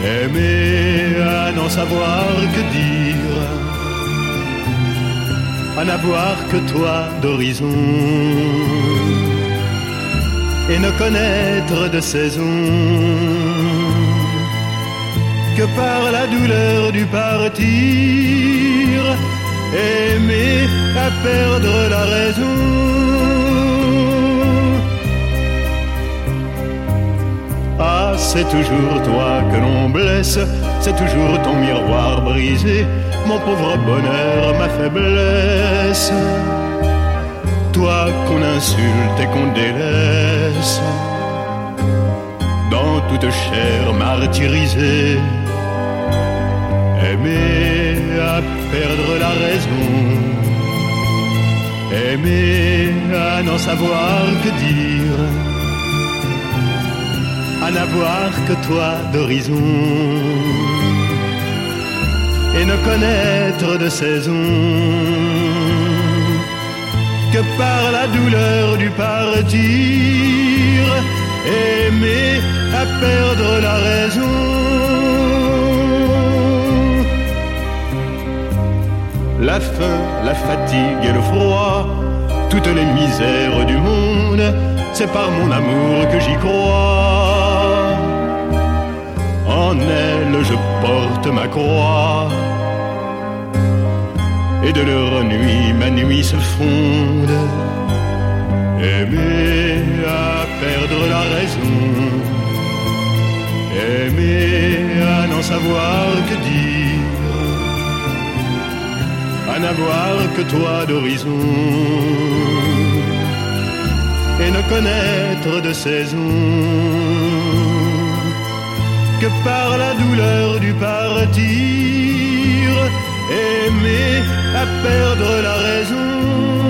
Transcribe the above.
Aimer à n'en savoir que dire, à n'avoir que toi d'horizon, et ne connaître de saison que par la douleur du partir. Aimer à perdre la raison. Ah, c'est toujours toi que l'on blesse, c'est toujours ton miroir brisé, mon pauvre bonheur, ma faiblesse. Toi qu'on insulte et qu'on délaisse, dans toute chair martyrisée. Aimer à perdre la raison, aimer à n'en savoir que dire, à n'avoir que toi d'horizon, et ne connaître de saison que par la douleur du partir. Aimer à perdre la raison. La faim, la fatigue et le froid, toutes les misères du monde, c'est par mon amour que j'y crois. En elle je porte ma croix, et de leur nuit ma nuit se fonde. Aimer à perdre la raison, aimer à n'en savoir que dire, à n'avoir que toi d'horizon, et ne connaître de saison que par la douleur du partir. Aimer à perdre la raison.